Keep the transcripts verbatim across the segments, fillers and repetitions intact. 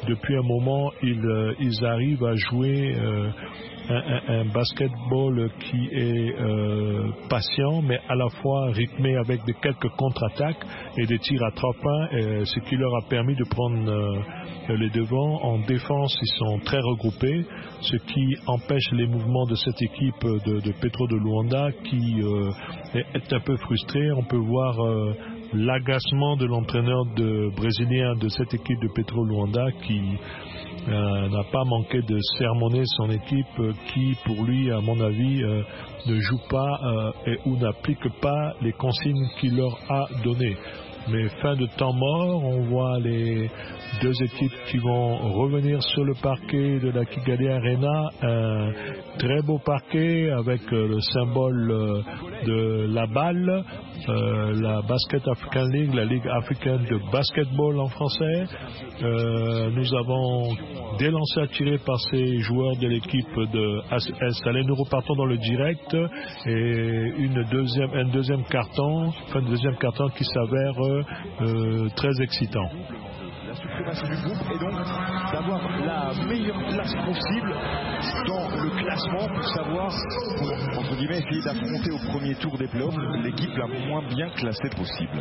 depuis un moment, ils, euh, ils arrivent à jouer euh, un, un, un basketball qui est euh, patient, mais à la fois rythmé avec de quelques contre-attaques et des tirs à trois points, euh, ce qui leur a permis de prendre euh, les devants. En défense, ils sont très regroupés, ce qui empêche les mouvements de cette équipe de, de Petro de Luanda qui euh, est un peu frustrée. On peut voir euh, l'agacement de l'entraîneur de, brésilien de cette équipe de Petro Luanda qui euh, n'a pas manqué de sermonner son équipe euh, qui, pour lui, à mon avis, euh, ne joue pas euh, et, ou n'applique pas les consignes qu'il leur a données. Mais fin de temps mort, on voit les deux équipes qui vont revenir sur le parquet de la Kigali Arena. Un très beau parquet avec euh, le symbole euh, de la balle, euh, la Basket African League, la Ligue africaine de basketball en français. Euh, nous avons des lancers tirés par ces joueurs de l'équipe de S. Allez, nous repartons dans le direct et une deuxième, un deuxième carton, fin de deuxième carton qui s'avère euh, très excitant. La suprématie du groupe et donc d'avoir la meilleure place possible dans le classement pour savoir, pour, entre guillemets, essayer d'affronter au premier tour des playoffs l'équipe la moins bien classée possible.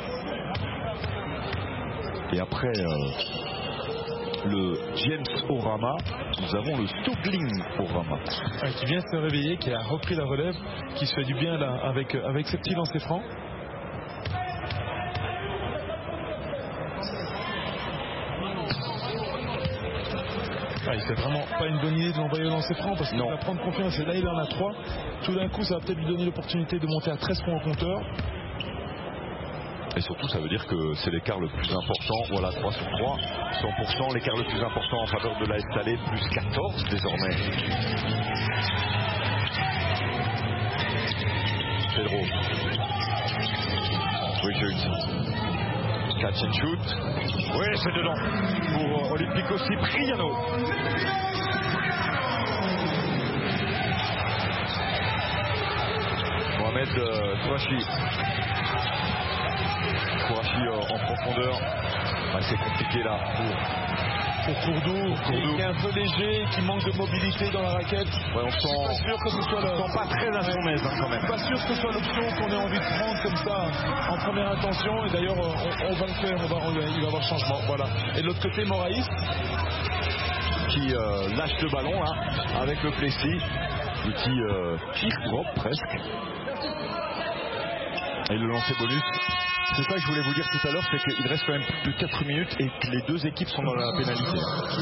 Et après euh, le James Orama, nous avons le Stogling Orama. Ah, qui vient de se réveiller, qui a repris la relève, qui se fait du bien là avec, avec ses petits lancers francs. Ah, il fait vraiment pas une bonne idée de l'envoyer au lancer franc parce qu'il va prendre confiance et là il en a trois. Tout d'un coup ça va peut-être lui donner l'opportunité de monter à treize points au compteur. Et surtout ça veut dire que c'est l'écart le plus important. Voilà, trois sur trois, cent pour cent, l'écart le plus important en faveur de l'A S Salé, plus quatorze désormais. Pedro Richards, catch and shoot. Oui, c'est dedans pour Olympico Cipriano. Mohamed euh, Kouachi. Kouachi euh, en profondeur. Ah, c'est compliqué là pour, pour Kourdou, qui est un peu léger, qui manque de mobilité dans la raquette. Ouais, on sent, pas sûr que ce soit on le... sent pas très à son aise hein, quand même. Pas sûr que ce soit l'option qu'on ait envie de prendre comme ça en première intention. Et d'ailleurs, on, on va le faire, on va, on, il va y avoir changement. Voilà. Et de l'autre côté, Moraïs qui euh, lâche le ballon là avec le Plessis, petit euh, kick drop presque. Et le lancer bonus. C'est ça que je voulais vous dire tout à l'heure, c'est qu'il reste quand même plus de quatre minutes et que les deux équipes sont dans la pénalité.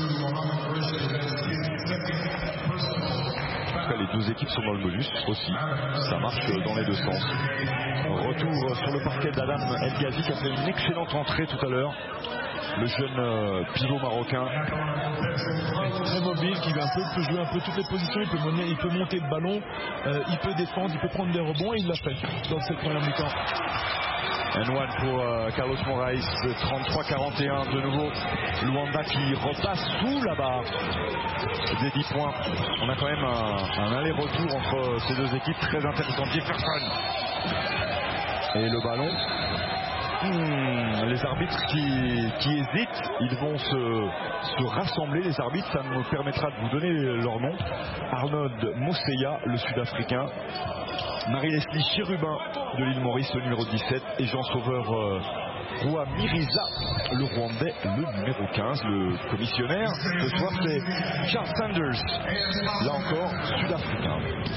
En tout cas, les deux équipes sont dans le bonus aussi. Ça marche dans les deux sens. Retour sur le parquet d'Adam El Ghazi qui a fait une excellente entrée tout à l'heure. Le jeune euh, pivot marocain. Très mobile, qui va un peu, peut jouer un peu toutes les positions, il peut, mener, il peut monter le ballon, euh, il peut défendre, il peut prendre des rebonds et il l'a fait dans cette première mi-temps. Un one pour euh, Carlos Moraes, trente-trois quarante et un de nouveau. Luanda qui repasse sous la barre des dix points. On a quand même un, un aller-retour entre ces deux équipes très intéressant. Jefferson et le ballon. Hmm, les arbitres qui, qui hésitent, ils vont se, se rassembler, les arbitres, ça nous permettra de vous donner leur nom. Arnold Moseya, le sud-africain, Marie-Leslie Chérubin de l'île Maurice, le numéro dix-sept, et Jean-Sauveur euh, Roua Miriza, le Rwandais, le numéro quinze. Le commissionnaire ce soir c'est Charles Sanders, là encore sud-africain.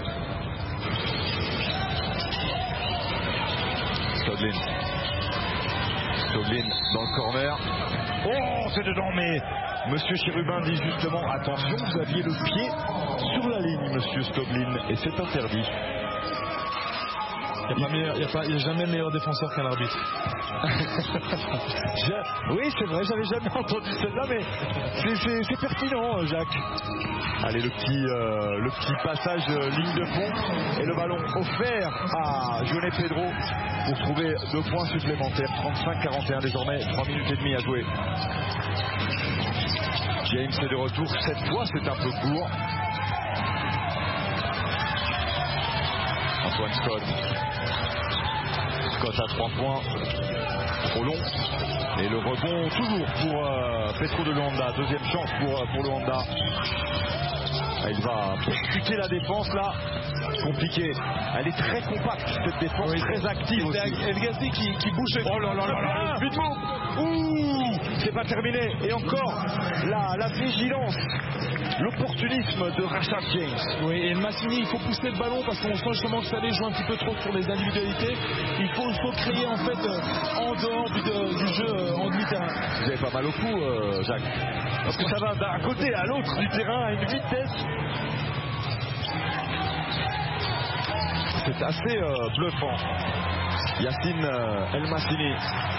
Stodlin. Stodlin dans le corner. Oh, c'est dedans, mais Monsieur Chérubin dit justement attention, vous aviez le pied sur la ligne, Monsieur Stodlin, et c'est interdit. Il n'y a, a, a jamais meilleur défenseur qu'un arbitre. Je, oui, c'est vrai, j'avais jamais entendu celle-là, mais c'est pertinent, Jacques. Allez, le petit, euh, le petit passage euh, ligne de fond et le ballon offert à Joné Pedro pour trouver deux points supplémentaires. trente-cinq quarante et un désormais, trois minutes et demie à jouer. James est de retour, cette fois c'est un peu court. Antoine Scott. cote à trois points. Trop long. Et le rebond toujours pour euh, Petro de Luanda. Deuxième chance pour, pour Luanda. Il va percuter la défense là. Compliqué. Elle est très compacte cette défense, oui, très active aussi. El Ghazi qui, qui bouge. Oh là là là là. Vite move. Ouh, c'est pas terminé. Et encore la, la vigilance, l'opportunisme de Rashad James. Oui, et le Massini, il faut pousser le ballon parce qu'on sent justement que ça les joue un petit peu trop sur les individualités. Il faut, il faut créer en fait euh, en dehors du, de, du jeu euh, en demi-terrain. Vous avez pas mal au cou, euh, Jacques. Parce que ça va d'un côté à l'autre du terrain à une vitesse. C'est assez euh, bluffant. Yacine euh, El Massini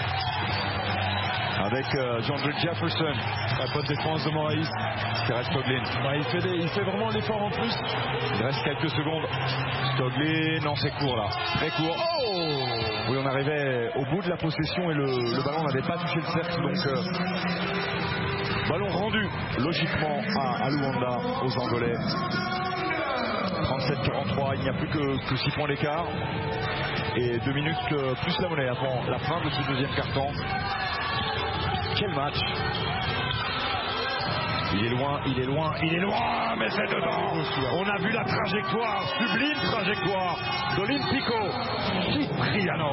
avec euh, Jean-Luc Jefferson. La bonne défense de Moraïs. Terrell Stoglin. Ouais, il, fait des, il fait vraiment l'effort en plus. Il reste quelques secondes. Stoglin, non, c'est court là. Très court. Oh, oui, on arrivait au bout de la possession et le, le ballon n'avait pas touché le cercle. Donc, euh, ballon rendu logiquement à, à Luanda, aux Angolais. trente-sept quarante-trois, il n'y a plus que, que six points d'écart. Et deux minutes euh, plus la monnaie avant la fin de ce deuxième quart-temps. Quel match! Il est loin, il est loin, il est loin, mais c'est dedans. On a vu la trajectoire, sublime trajectoire d'Olympico Cipriano.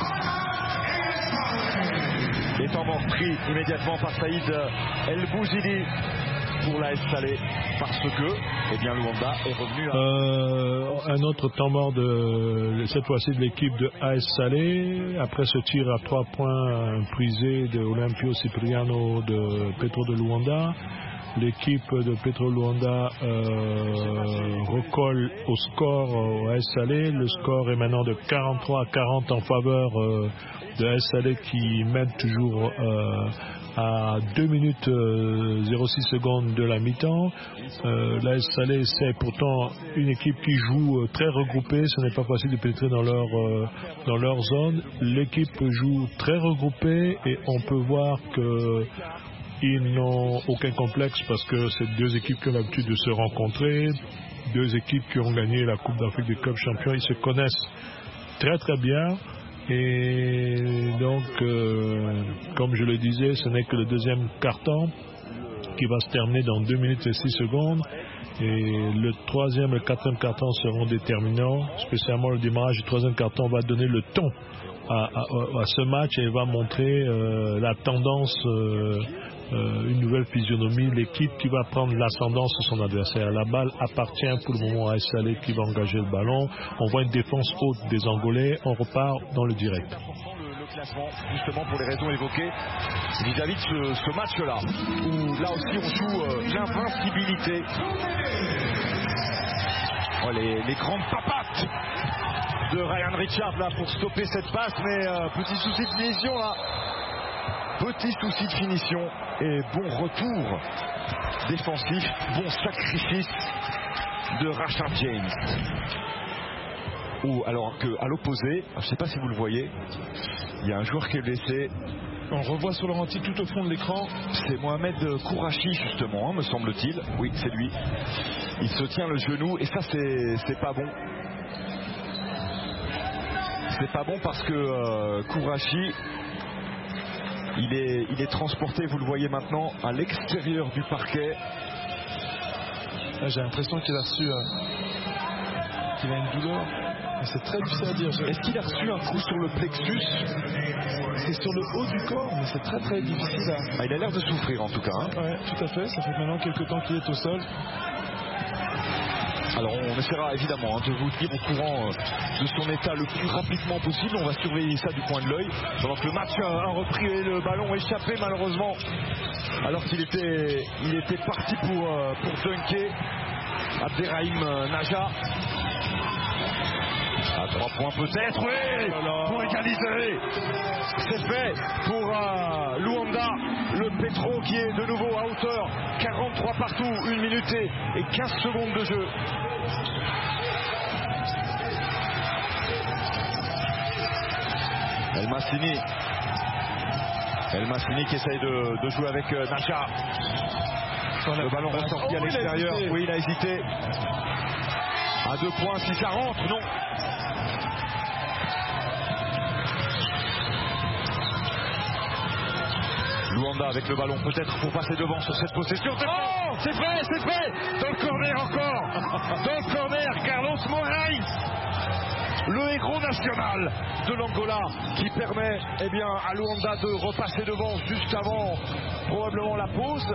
Les temps morts pris immédiatement par Saïd El Bouzidi pour l'A S Salé parce que, eh bien, Luanda est revenu à... Euh, un autre temps mort de cette fois-ci de l'équipe de A S Salé après ce tir à trois points prisé de Olympio Cipriano de Petro de Luanda. L'équipe de Petro Luanda euh, recolle au score au A S Salé. Le score est maintenant de quarante-trois à quarante en faveur euh, de A S Salé qui mène toujours euh, à deux minutes euh, zéro six secondes de la mi-temps. Euh, l'A S Salé, c'est pourtant une équipe qui joue euh, très regroupée. Ce n'est pas facile de pénétrer dans leur, euh, dans leur zone. L'équipe joue très regroupée et on peut voir que ils n'ont aucun complexe parce que c'est deux équipes qui ont l'habitude de se rencontrer, deux équipes qui ont gagné la Coupe d'Afrique des clubs champions. Ils se connaissent très très bien et donc euh, comme je le disais, ce n'est que le deuxième quart-temps qui va se terminer dans deux minutes et six secondes et le troisième et le quatrième quart-temps seront déterminants, spécialement le démarrage du troisième quart-temps va donner le ton à, à, à ce match et va montrer euh, la tendance, euh, euh, une nouvelle physionomie, l'équipe qui va prendre l'ascendance sur son adversaire. La balle appartient pour le moment à A S Salé qui va engager le ballon. On voit une défense haute des Angolais, on repart dans le direct. Le classement, justement pour les raisons évoquées vis-à-vis de ce, ce match-là, où là aussi on joue euh, l'invincibilité. Oh, les, les grandes papates de Ryan Richard là pour stopper cette passe, mais euh, petit souci de finition là. Petit souci de finition et bon retour défensif, bon sacrifice de Rashad James. Ou alors qu'à l'opposé, je ne sais pas si vous le voyez, il y a un joueur qui est blessé. On revoit sur le ralenti tout au fond de l'écran. C'est Mohamed Kourachi justement, hein, me semble-t-il. Oui, c'est lui. Il se tient le genou et ça c'est, c'est pas bon. C'est pas bon parce que euh, Kourachi, il est, il est transporté, vous le voyez maintenant, à l'extérieur du parquet. Là, j'ai l'impression qu'il a reçu, euh, qu'il a une douleur. Mais c'est très difficile à dire. Est-ce qu'il a reçu un coup sur le plexus? C'est sur le haut du corps, mais c'est très très difficile à... Ah, il a l'air de souffrir en tout cas. Hein. Ouais, tout à fait. Ça fait maintenant quelques temps qu'il est au sol. Alors on essaiera évidemment hein, de vous tenir au courant euh, de son état le plus rapidement possible. On va surveiller ça du coin de l'œil. Pendant que le match a repris et le ballon échappé malheureusement. Alors qu'il était, il était parti pour, euh, pour dunker. Abderrahim euh, Naja. À trois points peut-être, oui, oh pour égaliser. C'est fait pour euh, Luanda, le Petro qui est de nouveau à hauteur. quarante-trois partout, une minute et quinze secondes de jeu. El Massini. El Massini qui essaye de, de jouer avec euh, Naja. Le ballon ressorti à l'extérieur. Oui, il a hésité. À deux points, si ça rentre, non. Luanda avec le ballon, peut-être pour passer devant sur cette possession. Oh, c'est fait, c'est fait. Dans le corner encore. Dans le corner, Carlos Moraes, le héros national de l'Angola, qui permet eh bien, à Luanda de repasser devant juste avant probablement la pause.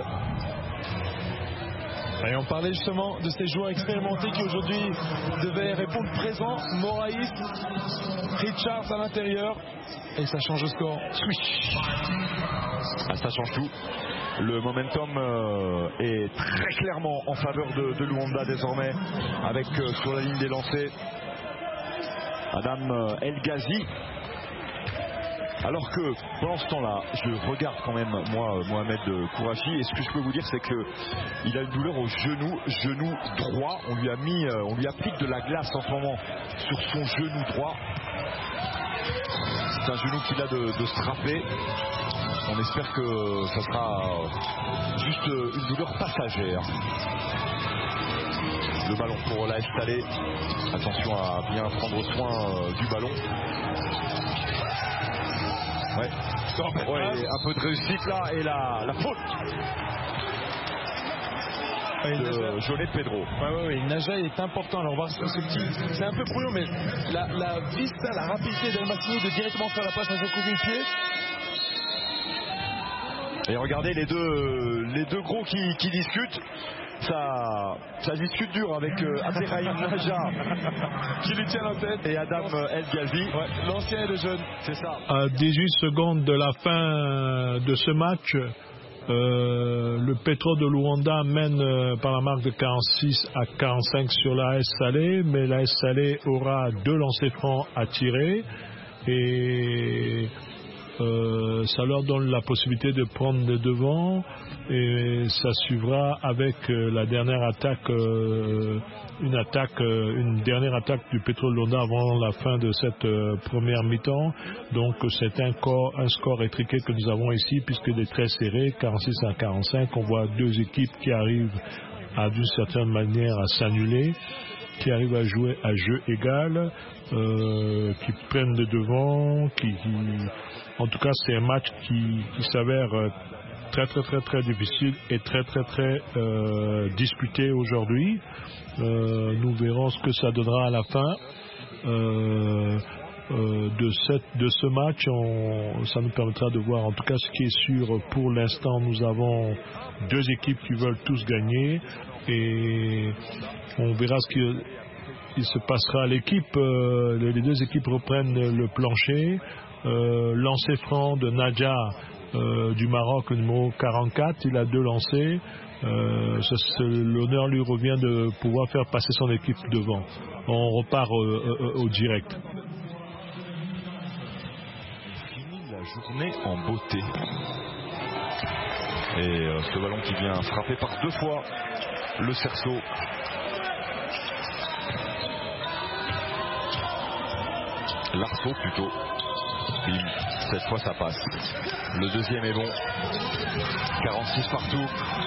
Et on parlait justement de ces joueurs expérimentés qui aujourd'hui devaient répondre présent. Moraes, Richards à l'intérieur, et ça change le score. Swish. Ah, ça change tout. Le momentum euh, est très clairement en faveur de, de Luanda désormais, avec euh, sur la ligne des lancers Adam euh, El Ghazi. Alors que pendant ce temps-là, je regarde quand même moi Mohamed Kourachi, et ce que je peux vous dire, c'est que il a une douleur au genou, genou droit. On lui a mis, euh, on lui applique de la glace en ce moment sur son genou droit. C'est un genou qu'il a de, de strapé. On espère que ça sera juste une douleur passagère. Le ballon pour l'A S Salé. Attention à bien prendre soin euh, du ballon. Ouais. Ouais, un peu de réussite là, et la, la faute de Jonet Pedro. Ouais, ouais, ouais. Naja est important. Alors, on va voir ce petit. C'est un peu brouillon, mais la, la vista, la rapidité d'El Massini de directement faire la passe à son coéquipier. Et regardez les deux, les deux gros qui, qui discutent. Ça, ça discute dur avec euh, Abderrahim Naja qui lui tient la tête, et Adam El Ghazi, ouais, l'ancien et le jeune, c'est ça. À dix-huit secondes de la fin de ce match, euh, le Petro de Luanda mène euh, par la marque de quarante-six à quarante-cinq sur l'A S Salé, mais l'A S Salé aura deux lancers francs à tirer, et Euh, ça leur donne la possibilité de prendre le devant, et ça suivra avec euh, la dernière attaque, euh, une attaque, euh, une dernière attaque du Petro de Luanda avant la fin de cette euh, première mi-temps. Donc c'est un, corps, un score étriqué que nous avons ici, puisqu'il est très serré, quarante-six à quarante-cinq. On voit deux équipes qui arrivent à d'une certaine manière à s'annuler, qui arrivent à jouer à jeu égal, euh, qui prennent le devant, qui, qui... En tout cas, c'est un match qui, qui s'avère très très très très difficile et très très très euh, disputé aujourd'hui. Euh, nous verrons ce que ça donnera à la fin euh, euh, de, cette, de ce match. On, ça nous permettra de voir en tout cas ce qui est sûr. Pour l'instant, nous avons deux équipes qui veulent tous gagner, et on verra ce qui il se passera. L'équipe, euh, les deux équipes reprennent le plancher. Euh, lancer franc de Naja euh, du Maroc, le numéro quarante-quatre, il a deux lancers. Euh, l'honneur lui revient de pouvoir faire passer son équipe devant. On repart euh, euh, au direct. Fini la journée en beauté. Et euh, ce ballon qui vient frapper par deux fois le cerceau. L'arceau plutôt. Cette fois ça passe. Le deuxième est bon. quarante-six partout.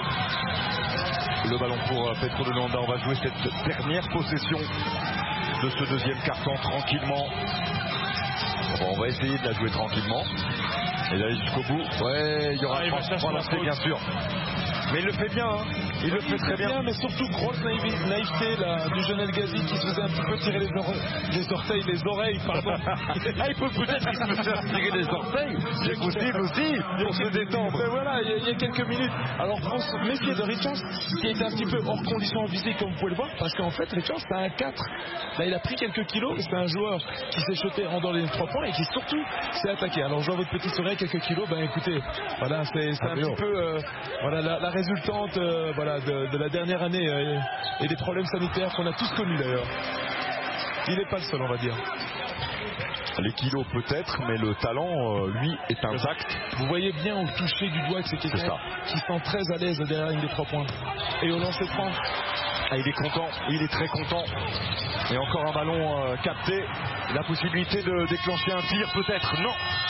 Le ballon pour Petro de Luanda. On va jouer cette dernière possession de ce deuxième carton tranquillement. Bon, on va essayer de la jouer tranquillement et d'aller jusqu'au bout. Ouais, il y aura ah, trois lancers bien sûr. Mais il le fait bien, hein. Il le fait très bien. bien. Mais surtout, grosse naïveté, naïveté là, du jeune El Ghazi qui se faisait un petit peu tirer les, or les orteils, les oreilles, pardon. Ah, il peut peut-être qu'il se fasse tirer les orteils. C'est possible aussi, pour se détendre. Mais voilà, il y, a, il y a quelques minutes. Alors, on se méfier de Richards, qui était un petit peu hors condition en visée, comme vous pouvez le voir, parce qu'en fait, Richards, c'est un quatre. Là, il a pris quelques kilos, c'est un joueur qui s'est shoté en dehors des trois points et qui surtout s'est attaqué. Alors, je vois votre petite oreille, quelques kilos, ben écoutez, voilà, c'est ah, un petit peu, euh, voilà, la, la résultante euh, voilà, de, de la dernière année euh, et des problèmes sanitaires qu'on a tous connus d'ailleurs. Il n'est pas le seul, on va dire. Les kilos peut-être, mais le talent, euh, lui, est intact. Vous voyez bien au toucher du doigt que c'est quelqu'un qui sent très à l'aise derrière la ligne des trois points. Et au lancer franc. Ah, il est content, il est très content. Et encore un ballon euh, capté. La possibilité de déclencher un tir peut-être, non.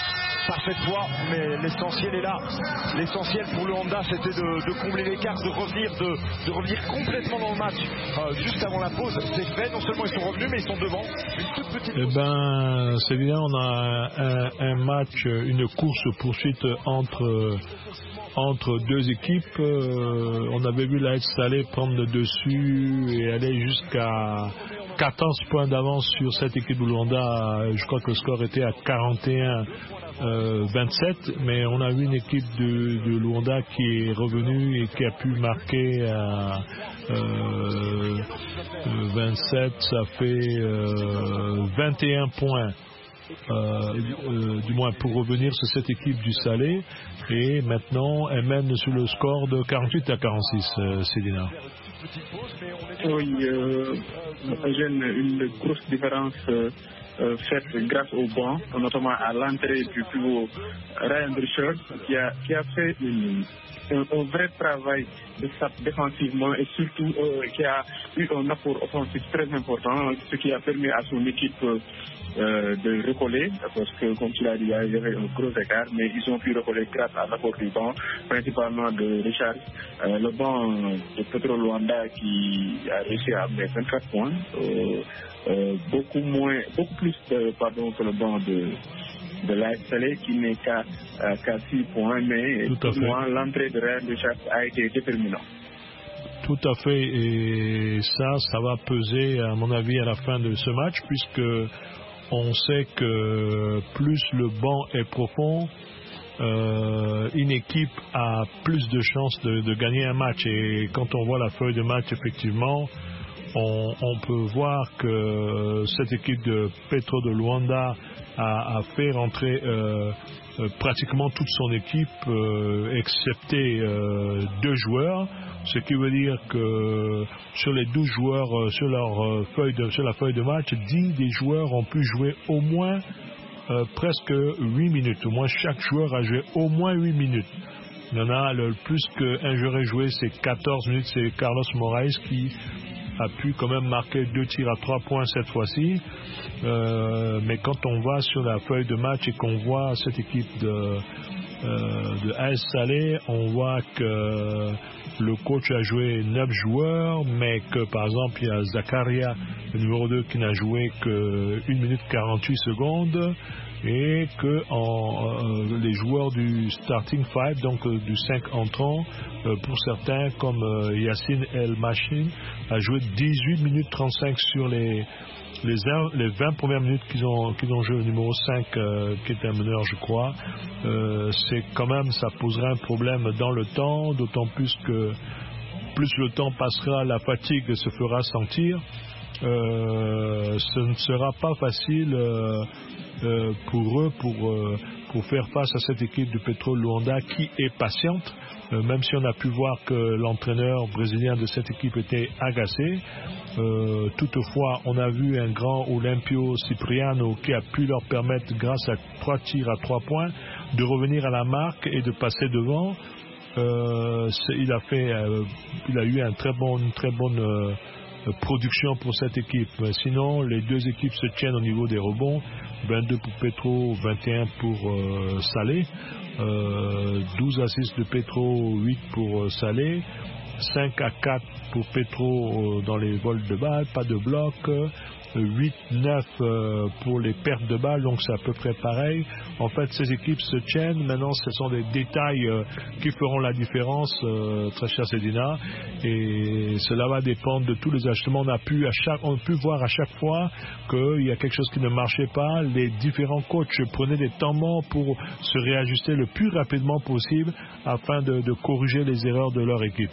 parfaite foi, mais l'essentiel est là. L'essentiel pour le Honda, c'était de, de combler l'écart, de revenir, de, de revenir complètement dans le match euh, juste avant la pause. C'est fait, non seulement ils sont revenus, mais ils sont devant. Une toute petite Eh ben, c'est bien, on a un, un match, une course poursuite entre entre deux équipes. Euh, on avait vu la S Salé prendre le dessus et aller jusqu'à quatorze points d'avance sur cette équipe de Luanda. Je crois que le score était à quarante et un vingt-sept, mais on a vu une équipe de, de Luanda qui est revenue et qui a pu marquer à euh, vingt-sept, ça fait euh, vingt et un points. Euh, euh, du moins pour revenir sur cette équipe du Salé, et maintenant elle mène sur le score de quarante-huit à quarante-six, euh, Cédina. Oui, euh, une grosse différence euh, euh, faite grâce au banc, notamment à l'entrée du pivot Ryan Richard, qui a, qui a fait une, un, un vrai travail de S A P défensivement et surtout euh, qui a eu un apport offensif très important, ce qui a permis à son équipe euh, Euh, de recoller, parce que comme tu l'as dit, il y avait un gros écart, mais ils ont pu recoller grâce à l'apport du banc, principalement de Richard, euh, le banc de Petro Luanda qui a réussi à amener vingt-quatre points, euh, euh, beaucoup moins, beaucoup plus de, pardon, que le banc de de l'A S Salé qui n'est qu'à euh, qu'à six points, mais pour moi l'entrée de Ryan Richard a été déterminante. Tout à fait, et ça, ça va peser à mon avis à la fin de ce match, puisque on sait que plus le banc est profond, euh, une équipe a plus de chances de, de gagner un match. Et quand on voit la feuille de match, effectivement, on, on peut voir que cette équipe de Petro de Luanda a, a fait rentrer euh, euh, pratiquement toute son équipe, euh, excepté euh, deux joueurs. Ce qui veut dire que sur les douze joueurs, euh, sur, leur, euh, feuille de, sur la feuille de match, dix des joueurs ont pu jouer au moins euh, presque huit minutes. Au moins chaque joueur a joué au moins huit minutes. Il y en a le plus qu'un joueur a joué, c'est quatorze minutes, c'est Carlos Moraes qui a pu quand même marquer deux tirs à trois points cette fois-ci. Euh, mais quand on va sur la feuille de match et qu'on voit cette équipe de, euh, de A S Salé, on voit que le coach a joué neuf joueurs, mais que par exemple il y a Zakaria, le numéro deux, qui n'a joué que une minute quarante-huit secondes, et que en, euh, les joueurs du starting five, donc euh, du cinq entrants, euh, pour certains comme euh, Yassine El Machin, a joué dix-huit minutes trente-cinq sur les Les, les vingt premières minutes qu'ils ont, qu'ils ont joué au numéro cinq, euh, qui est un meneur, je crois. Euh, c'est quand même, ça poserait un problème dans le temps, d'autant plus que plus le temps passera, la fatigue se fera sentir. Euh, ce ne sera pas facile euh, euh, pour eux pour, euh, pour faire face à cette équipe du Petro Luanda qui est patiente. Euh, même si on a pu voir que l'entraîneur brésilien de cette équipe était agacé, euh, toutefois on a vu un grand Olympio Cipriano qui a pu leur permettre, grâce à trois tirs à trois points, de revenir à la marque et de passer devant. Euh, il a fait, euh, il a eu un très bon, une très bonne euh, production pour cette équipe. Mais sinon, les deux équipes se tiennent au niveau des rebonds, vingt-deux pour Petro, vingt et un pour euh, Salé. Euh, douze à six de Petro, huit pour euh, Salé, cinq à quatre pour Petro euh, dans les vols de balles, pas de bloc, euh, huit neuf euh, pour les pertes de balles, donc c'est à peu près pareil. En fait, ces équipes se tiennent. Maintenant, ce sont des détails euh, qui feront la différence, euh, très cher Cédina, et cela va dépendre de tous les ajustements. On a pu, à chaque, on a pu voir à chaque fois qu'il y a quelque chose qui ne marchait pas. Les différents coachs prenaient des temps morts pour se réajuster le plus rapidement possible afin de, de corriger les erreurs de leur équipe.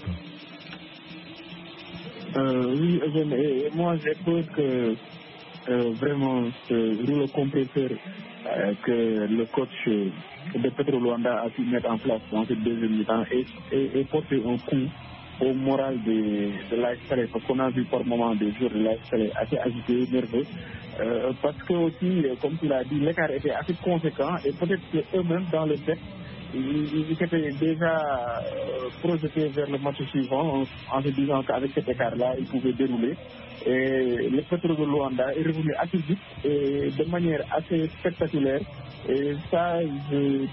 Euh, oui, et moi j'ai peur que euh, vraiment ce rouleau compresseur euh, que le coach de Petro Luanda a pu mettre en place dans cette deuxième mi-temps et, et, et porter un coup au moral de, de l'A S Salé, parce qu'on a vu par moment des joueurs de l'A S Salé assez agités, nerveux, euh, parce que aussi, comme tu l'as dit, l'écart était assez conséquent et peut-être qu'eux-mêmes dans le texte ils, ils s'étaient déjà euh, projetés vers le match suivant en, en se disant qu'avec cet écart-là, ils pouvaient dérouler. Et le Petro de Luanda est revenu assez vite et de manière assez spectaculaire. Et ça, je,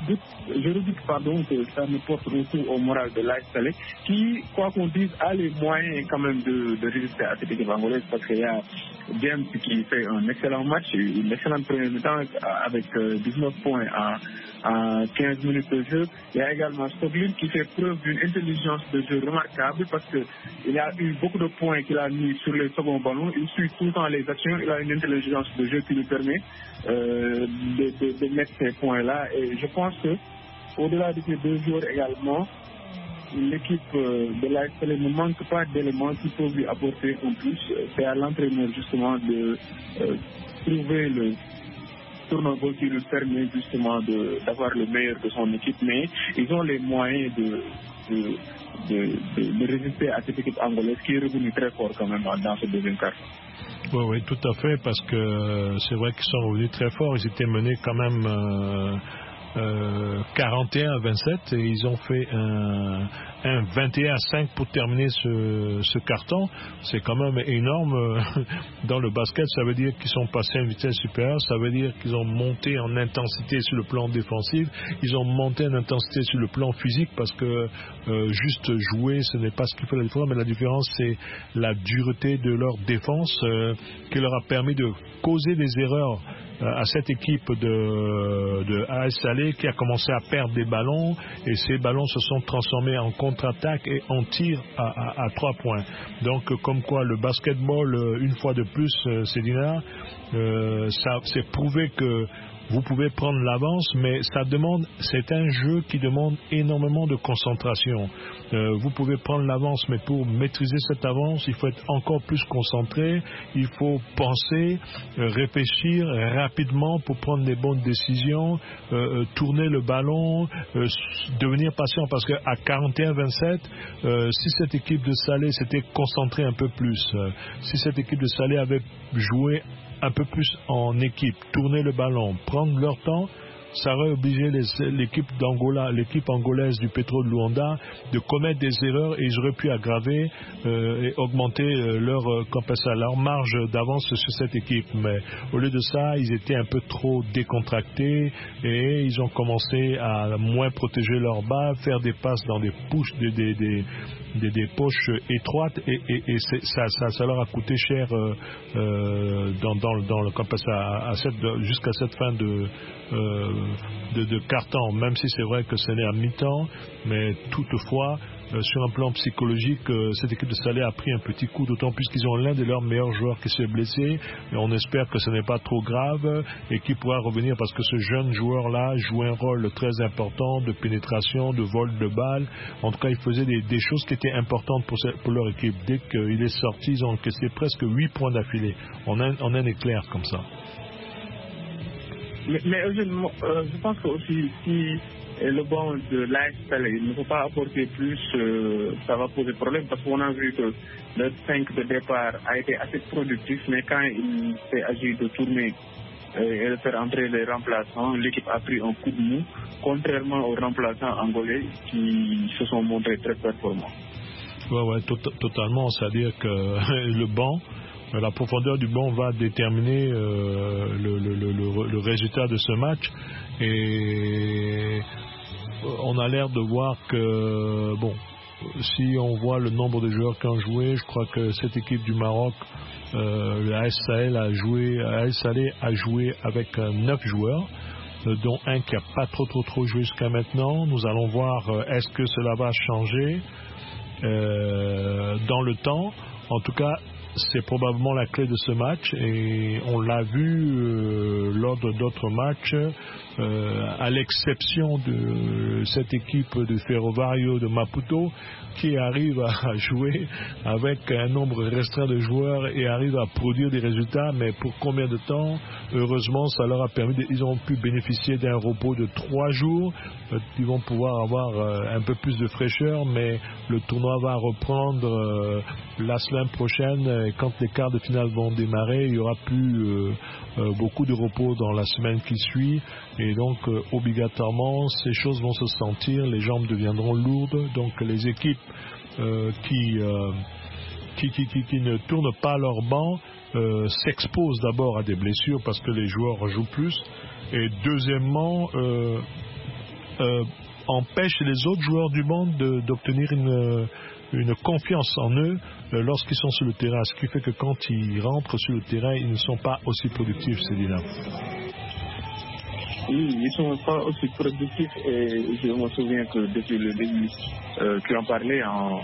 je redoute pardon, que ça ne porte un coup au moral de l'A S Salé, qui, quoi qu'on dise, a les moyens quand même de, de résister à cette équipe angolaise, parce qu'il y a James qui fait un excellent match, une excellente première mi-temps avec dix-neuf points en, en quinze minutes de jeu. Il y a également Stoglin qui fait preuve d'une intelligence de jeu remarquable, parce qu'il a eu beaucoup de points qu'il a mis sur les seconds ballons. Il suit tout le temps les actions. Il a une intelligence de jeu qui lui permet euh, de, de, de mettre ces points-là. Et je pense que au-delà de ces deux joueurs également, l'équipe de l'A S L ne manque pas d'éléments qui peuvent lui apporter en plus. C'est à l'entraîneur justement de euh, trouver le tournoi qui lui permet justement de, d'avoir le meilleur de son équipe, mais ils ont les moyens de, de, de, de, de résister à cette équipe angolaise qui est revenue très fort quand même dans ce deuxième quart. Oui, oui, tout à fait, parce que c'est vrai qu'ils sont revenus très forts. Ils étaient menés quand même euh, euh, quarante et un à vingt-sept et ils ont fait un, un vingt et un à cinq pour terminer ce, ce carton. C'est quand même énorme. Dans le basket, ça veut dire qu'ils sont passés à une vitesse supérieure, ça veut dire qu'ils ont monté en intensité sur le plan défensif, ils ont monté en intensité sur le plan physique, parce que euh, juste jouer, ce n'est pas ce qui fait la différence, mais la différence, c'est la dureté de leur défense euh, qui leur a permis de causer des erreurs à cette équipe de, de A S Salé qui a commencé à perdre des ballons, et ces ballons se sont transformés en contre-attaque et en tir à, à, à trois points. Donc comme quoi le basketball, une fois de plus, Cédina, euh, ça c'est prouvé que vous pouvez prendre l'avance, mais ça demande, c'est un jeu qui demande énormément de concentration. Euh, vous pouvez prendre l'avance, mais pour maîtriser cette avance, il faut être encore plus concentré, il faut penser, euh, réfléchir rapidement pour prendre les bonnes décisions, euh, tourner le ballon, euh, devenir patient, parce qu'à quarante et un à vingt-sept, euh, si cette équipe de Salé s'était concentrée un peu plus, euh, si cette équipe de Salé avait joué un peu plus en équipe, tourner le ballon, prendre leur temps, ça aurait obligé les, l'équipe d'Angola, l'équipe angolaise du Petro de Luanda de commettre des erreurs, et ils auraient pu aggraver euh, et augmenter euh, leur, euh, ça, leur marge d'avance sur cette équipe. Mais au lieu de ça, ils étaient un peu trop décontractés et ils ont commencé à moins protéger leur bas, faire des passes dans des poches, des, des, des, des, des poches étroites, et, et, et c'est, ça, ça, ça leur a coûté cher euh, euh, dans, dans, dans le à, à cette, jusqu'à cette fin de Euh, de, de carton, même si c'est vrai que ce n'est à mi-temps, mais toutefois euh, sur un plan psychologique, euh, cette équipe de Salé a pris un petit coup, d'autant plus qu'ils ont l'un de leurs meilleurs joueurs qui s'est blessé, et on espère que ce n'est pas trop grave et qu'il pourra revenir, parce que ce jeune joueur là joue un rôle très important de pénétration, de vol de balle. En tout cas, il faisait des, des choses qui étaient importantes pour, cette, pour leur équipe. Dès qu'il est sorti, ils ont encaissé presque huit points d'affilée en un, en un éclair comme ça. Mais, mais euh, je pense que aussi si le banc de l'A S Salé ne peut pas apporter plus, euh, ça va poser problème, parce qu'on a vu que le cinq de départ a été assez productif, mais quand il s'est agi de tourner euh, et de faire entrer les remplaçants, l'équipe a pris un coup de mou, contrairement aux remplaçants angolais qui se sont montrés très performants. Oui, ouais, to- totalement, c'est-à-dire que le banc, la profondeur du banc va déterminer euh, le, le, le, le résultat de ce match, et on a l'air de voir que, bon, si on voit le nombre de joueurs qui ont joué, je crois que cette équipe du Maroc, euh, le A S Sahel a joué, A S Salé a joué avec euh, neuf joueurs, euh, dont un qui n'a pas trop trop trop joué jusqu'à maintenant. Nous allons voir euh, est-ce que cela va changer euh, dans le temps. En tout cas, c'est probablement la clé de ce match, et on l'a vu euh, lors de d'autres matchs, euh, à l'exception de cette équipe de Ferrovario de Maputo, qui arrive à jouer avec un nombre restreint de joueurs et arrive à produire des résultats, mais pour combien de temps? Heureusement, ça leur a permis, de, ils ont pu bénéficier d'un repos de trois jours, ils vont pouvoir avoir un peu plus de fraîcheur, mais le tournoi va reprendre la semaine prochaine, et quand les quarts de finale vont démarrer, il y aura plus euh, euh, beaucoup de repos dans la semaine qui suit, et donc euh, obligatoirement ces choses vont se sentir, les jambes deviendront lourdes, donc les équipes euh, qui, euh, qui, qui, qui, qui ne tournent pas leur banc euh, s'exposent d'abord à des blessures parce que les joueurs jouent plus, et deuxièmement euh, euh, empêchent les autres joueurs du monde de, d'obtenir une, une confiance en eux euh, lorsqu'ils sont sur le terrain, ce qui fait que quand ils rentrent sur le terrain, ils ne sont pas aussi productifs, Céline. Oui, ils ne sont pas aussi productifs, et je me souviens que depuis le début, euh, tu en parlais en,